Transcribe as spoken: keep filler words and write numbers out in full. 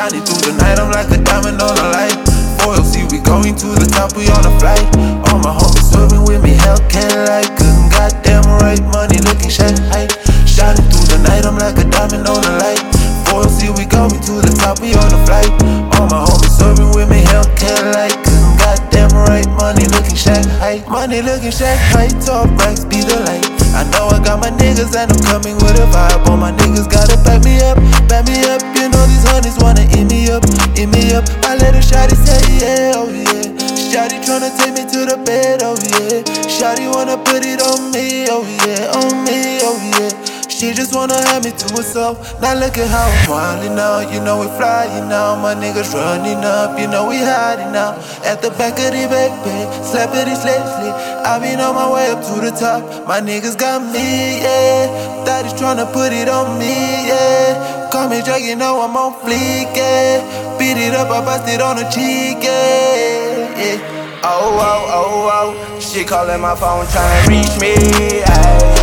Shining through the night, I'm like a diamond on a light. four L C, we going to the top, we on a flight. All my homies swerving with me, Hellcat like couldn't goddamn right, money looking shy. Shining through the night, I'm like a diamond on a light. four L C, we going to the top, we on a flight. All my homies swerving with me, Hellcat like couldn't goddamn right, money looking shy. Money looking shy, top racks be the light. I know I got my niggas and I'm coming with a vibe. All my niggas gotta back me up, back me up. You know these honeys wanna eat me up, eat me up. I let her shawty say yeah, oh yeah. Shawty tryna take me to the bed, oh yeah. Shawty wanna put it on me, oh yeah, on me, oh yeah. She just wanna have me to herself. Now look at how I'm wildin' now. You know we flying now. My niggas running up. You know we hiding now. At the back of the baby, slappity slap slip. I been on my way up to the top. My niggas got me, yeah. Daddy's tryna put it on me, yeah. Call me Drake, you know I'm on fleek, yeah. Beat it up, I bust it on the cheek, yeah, yeah. Oh, oh, oh, oh. She calling my phone tryna reach me, ayy.